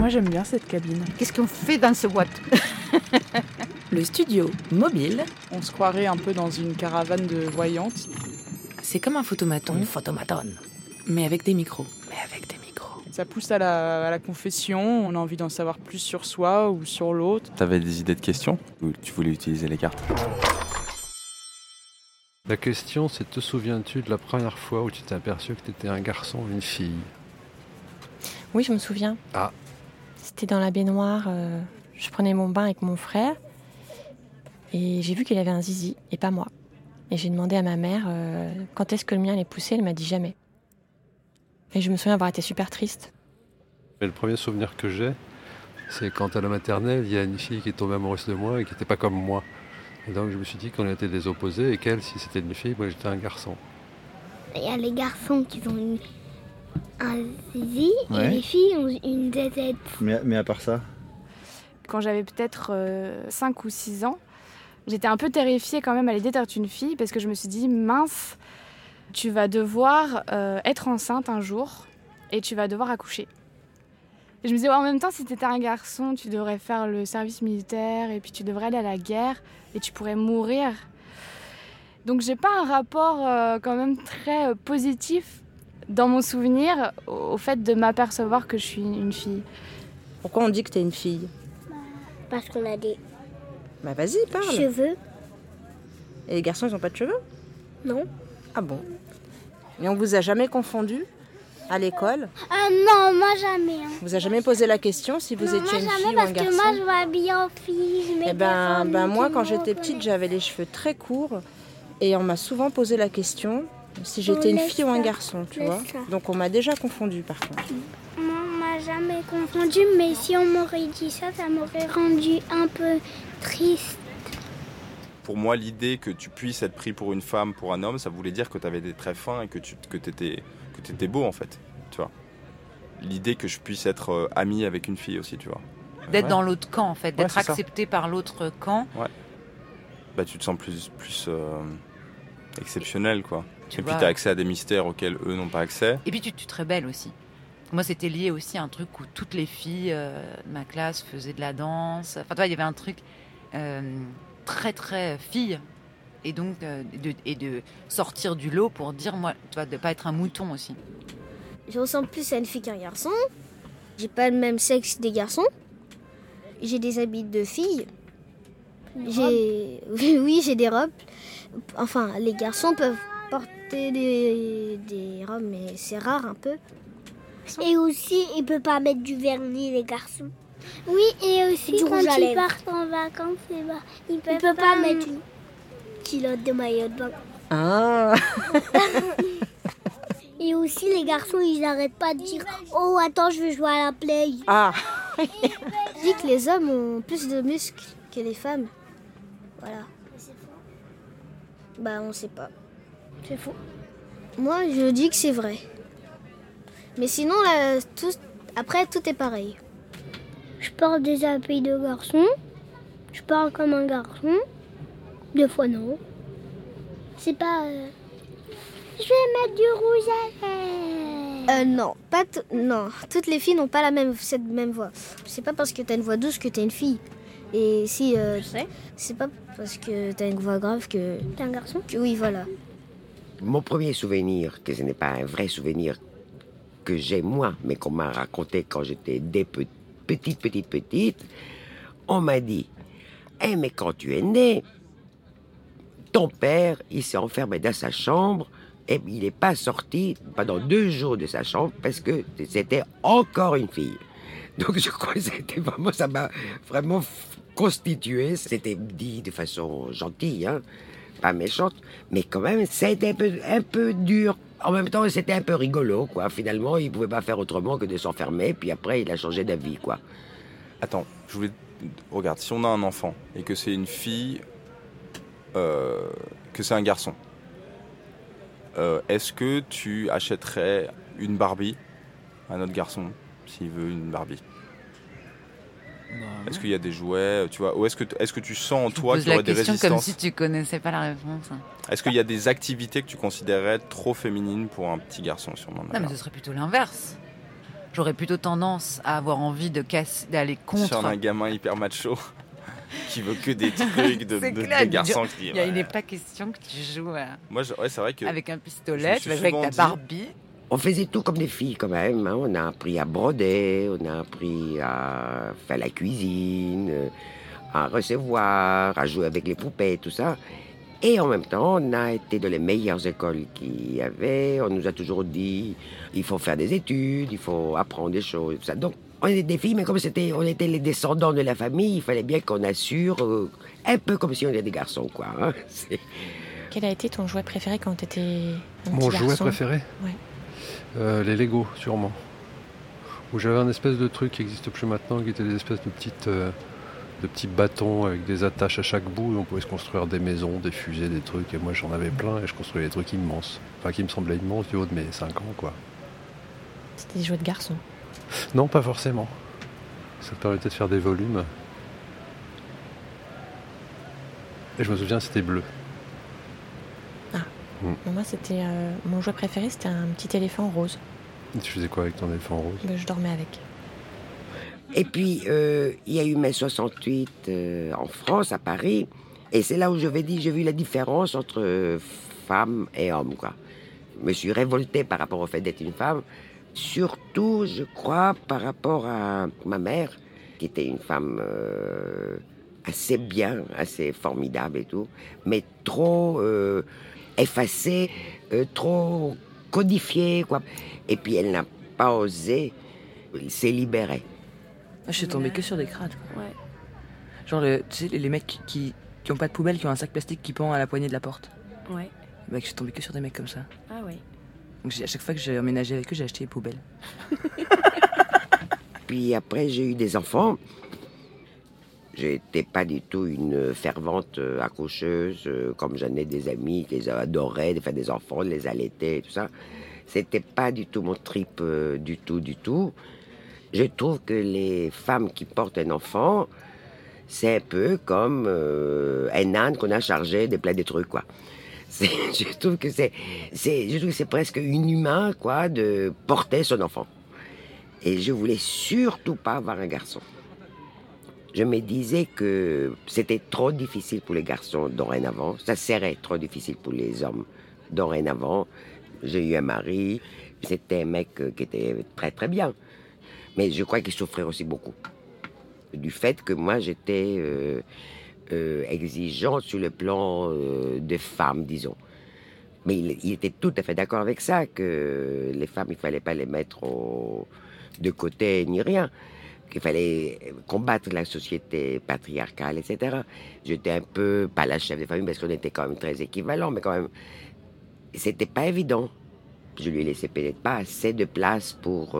Moi j'aime bien cette cabine. Qu'est-ce qu'on fait dans ce boîte? Le studio mobile, On se croirait un peu dans une caravane de voyantes. c'est comme un photomaton, Une photomatone. mais avec des micros. Ça pousse à la confession, on a envie d'en savoir plus sur soi ou sur l'autre. T'avais des idées de questions ou tu voulais utiliser les cartes? La question, c'est te souviens-tu de la première fois où tu t'es aperçu que tu étais un garçon ou une fille? Oui, je me souviens. Ah. C'était dans la baignoire. Je prenais mon bain avec mon frère. Et j'ai vu qu'il avait un zizi, et pas moi. Et j'ai demandé à ma mère quand est-ce que le mien allait pousser. Elle m'a dit jamais. Et je me souviens avoir été super triste. Mais le premier souvenir que j'ai, c'est quand à la maternelle, il y a une fille qui est tombée amoureuse de moi et qui n'était pas comme moi. Et donc je me suis dit qu'on était des opposés et qu'elle, si c'était une fille, moi j'étais un garçon. Il y a les garçons qui ont un zizi Ouais. et les filles ont une zézette. Mais à part ça, Quand j'avais peut-être 5 ou 6 ans, j'étais un peu terrifiée quand même à l'idée d'être une fille parce que je me suis dit, mince, tu vas devoir être enceinte un jour et tu vas devoir accoucher. Et je me disais, ouais, en même temps, si tu étais un garçon, tu devrais faire le service militaire et puis tu devrais aller à la guerre et tu pourrais mourir. Donc j'ai pas un rapport quand même très positif dans mon souvenir au fait de m'apercevoir que je suis une fille. Pourquoi on dit que t'es une fille? Parce qu'on a des Bah vas-y, parle. cheveux. Et les garçons, ils ont pas de cheveux? Non. Ah bon? Et on vous a jamais confondu à l'école? Ah non, moi jamais. Hein. Vous a jamais posé la question si vous Non, étiez une moi fille jamais ou un parce garçon? que moi je m'habille en fille. Je mets Eh des ben, formes moi, qui quand me j'étais petite, reconnaissent. j'avais les cheveux très courts et on m'a souvent posé la question si j'étais une laisse fille ou un ça, garçon, tu laisse vois. ça. Donc on m'a déjà confondu par contre. Moi, on m'a jamais confondu, mais si on m'aurait dit ça, ça m'aurait rendu un peu triste. Pour moi, l'idée que tu puisses être pris pour une femme, pour un homme, ça voulait dire que tu avais des traits fins et que t'étais beau en fait, tu vois. L'idée que je puisse être ami avec une fille aussi, tu vois. D'être Ouais. dans l'autre camp, en fait, d'être c'est ça. accepté par l'autre camp. Bah tu te sens plus exceptionnel quoi. Tu Et puis vois. t'as accès à des mystères auxquels eux n'ont pas accès. Et puis tu te rebelles aussi. Moi, c'était lié aussi à un truc où toutes les filles de ma classe faisaient de la danse. Enfin, tu vois, il y avait un truc très, très fille. Et donc, de sortir du lot pour dire, moi, tu vois, de pas être un mouton aussi. Je ressemble plus à une fille qu'un garçon. J'ai pas le même sexe des garçons. J'ai des habits de fille. Oui, j'ai des robes. Enfin, les garçons peuvent porter des robes, mais c'est rare un peu. Et aussi, ils peuvent pas mettre du vernis, les garçons. Oui, et aussi Du quand rouge à ils lèvres. partent en vacances, ils peuvent pas mettre une culotte de maillot de bain. Ah. Et aussi, les garçons, ils n'arrêtent pas de dire « Oh, attends, je veux jouer à la play ». Ah. Je dis que les hommes ont plus de muscles que les femmes. Voilà. Bah, on sait pas. C'est faux. Moi, je dis que c'est vrai. Mais sinon, là, après, tout est pareil. Je porte des habits de garçon. Je parle comme un garçon. Des fois, non. C'est pas... Je vais mettre du rouge à lèvres. Non, non, toutes les filles n'ont pas cette même voix. C'est pas parce que t'as une voix douce que t'es une fille. Et si, c'est pas parce que t'as une voix grave que t'es un garçon. Oui, voilà. Mon premier souvenir, que ce n'est pas un vrai souvenir que j'ai moi, mais qu'on m'a raconté quand j'étais petite, on m'a dit « Eh, mais quand tu es né, ton père, il s'est enfermé dans sa chambre et il n'est pas sorti pendant 2 jours de sa chambre parce que c'était encore une fille. » Donc je crois que c'était vraiment, ça m'a vraiment constitué. C'était dit de façon gentille, hein, pas méchante, mais quand même c'était un peu dur. En même temps, c'était un peu rigolo, quoi. Finalement, il pouvait pas faire autrement que de s'enfermer, puis après, il a changé d'avis, quoi. Attends, regarde, si on a un enfant et que c'est une fille, que c'est un garçon, est-ce que tu achèterais une Barbie à notre garçon s'il veut une Barbie? Est-ce qu'il y a des jouets, tu vois, ou est-ce que tu sens en toi qu'il y aurait des résistances? Comme si tu connaissais pas la réponse. Est-ce qu'il y a des activités que tu considérerais trop féminines pour un petit garçon si on en a Non, mais ce serait plutôt l'inverse. j'aurais plutôt tendance à avoir envie d'aller contre. Sur un gamin hyper macho qui veut que des trucs de garçons. Il n'est pas question que tu joues c'est vrai que avec un pistolet, tu vas jouer avec ta Barbie. On faisait tout comme des filles quand même. Hein. On a appris à broder, on a appris à faire la cuisine, à recevoir, à jouer avec les poupées, tout ça. Et en même temps, on a été dans les meilleures écoles qu'il y avait. On nous a toujours dit, il faut faire des études, il faut apprendre des choses, tout ça. Donc, on était des filles, mais comme on était les descendants de la famille, il fallait bien qu'on assure, un peu comme si on était des garçons, quoi. Hein. Quel a été ton jouet préféré quand tu étais un petit Mon garçon? jouet préféré? Ouais. Les Lego, sûrement. Où j'avais un espèce de truc qui n'existe plus maintenant, qui était des espèces de petits bâtons avec des attaches à chaque bout. Et on pouvait se construire des maisons, des fusées, des trucs. Et moi, j'en avais plein et je construisais des trucs immenses. Enfin, qui me semblaient immenses du haut de mes 5 ans, quoi. C'était des jouets de garçon? Non, pas forcément. Ça me permettait de faire des volumes. Et je me souviens, c'était bleu. Moi, c'était mon jouet préféré, c'était un petit éléphant rose. Et tu faisais quoi avec ton éléphant rose? Je dormais avec. Et puis, il y a eu mai 68 en France, à Paris. Et c'est là où j'ai vu la différence entre femmes et hommes, quoi. Je me suis révoltée par rapport au fait d'être une femme. Surtout, je crois, par rapport à ma mère, qui était une femme assez bien, assez formidable et tout, mais trop effacée, trop codifiée, quoi. Et puis, elle n'a pas osé se libérer. Je suis tombée que sur des crades, quoi. Ouais. Genre, tu sais, les mecs qui ont pas de poubelle, qui ont un sac plastique qui pend à la poignée de la porte. Ouais. Mec, je suis tombée que sur des mecs comme ça. Ah ouais. Donc à chaque fois que j'ai emménagé avec eux, j'ai acheté des poubelles. Puis après, j'ai eu des enfants. Je n'étais pas du tout une fervente accoucheuse, comme j'en ai des amis qui les adoraient, de faire des enfants, de les allaiter et tout ça. C'était pas du tout mon trip, du tout. Je trouve que les femmes qui portent un enfant, c'est un peu comme un âne qu'on a chargé de plein de trucs, quoi. Je trouve que c'est presque inhumain, quoi, de porter son enfant. Et je voulais surtout pas avoir un garçon. Je me disais que c'était trop difficile pour les garçons dorénavant. Ça serait trop difficile pour les hommes dorénavant. J'ai eu un mari, c'était un mec qui était très très bien. Mais je crois qu'il souffrait aussi beaucoup. Du fait que moi j'étais exigeante sur le plan des femmes, disons. Mais il était tout à fait d'accord avec ça, que les femmes, il ne fallait pas les mettre de côté ni rien. Qu'il fallait combattre la société patriarcale, etc. J'étais un peu, pas la chef de famille, parce qu'on était quand même très équivalents, mais quand même, c'était pas évident. Je lui ai laissé peut-être pas assez de place pour,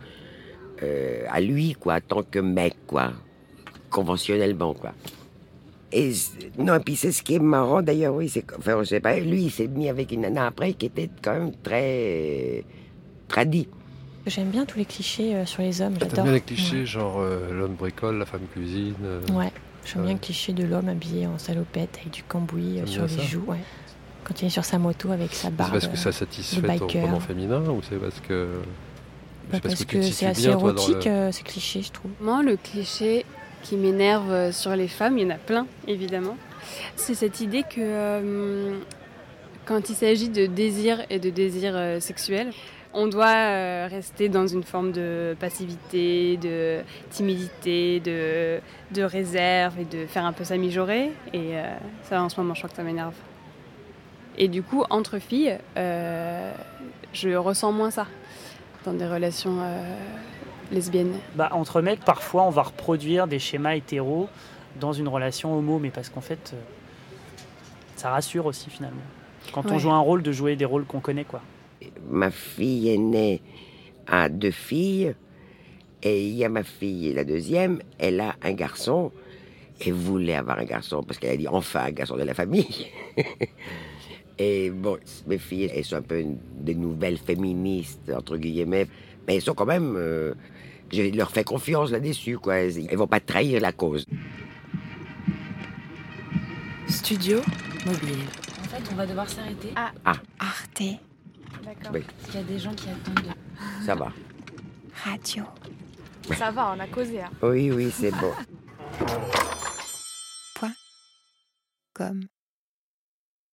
à lui, quoi, en tant que mec, quoi, conventionnellement, quoi. Et puis c'est ce qui est marrant, d'ailleurs, oui, enfin, je sais pas, lui, il s'est mis avec une nana après qui était quand même très tradie. J'aime bien tous les clichés sur les hommes, j'adore. T'aimes bien les clichés, genre l'homme bricole, la femme cuisine Ouais, j'aime bien le cliché de l'homme habillé en salopette avec du cambouis sur les joues, ouais. Quand il est sur sa moto avec sa barbe. C'est parce que ça satisfait ton pendant féminin ou c'est parce que... parce que c'est assez érotique, ces clichés, je trouve. Moi, le cliché qui m'énerve sur les femmes, il y en a plein, évidemment. C'est cette idée que quand il s'agit de désir et de désir sexuel, on doit rester dans une forme de passivité, de timidité, de réserve et de faire un peu ça mijauré. Et ça, en ce moment, je crois que ça m'énerve. Et du coup, entre filles, je ressens moins ça dans des relations lesbiennes. Entre mecs, parfois, on va reproduire des schémas hétéros dans une relation homo, mais parce qu'en fait, ça rassure aussi, finalement. Quand on joue un rôle, de jouer des rôles qu'on connaît, quoi. Ma fille aînée a 2 filles, et il y a ma fille, la deuxième, elle a un garçon, et voulait avoir un garçon, parce qu'elle a dit enfin un garçon de la famille. Et bon, mes filles, elles sont un peu des nouvelles féministes, entre guillemets, mais elles sont quand même... je leur fais confiance là-dessus, quoi. Elles vont pas trahir la cause. Studio mobile. En fait, on va devoir s'arrêter. Ah. Arte. D'accord. Oui. Parce qu'il y a des gens qui attendent. Ça va. Radio. Ça va, on a causé. Hein. Oui, c'est bon. .com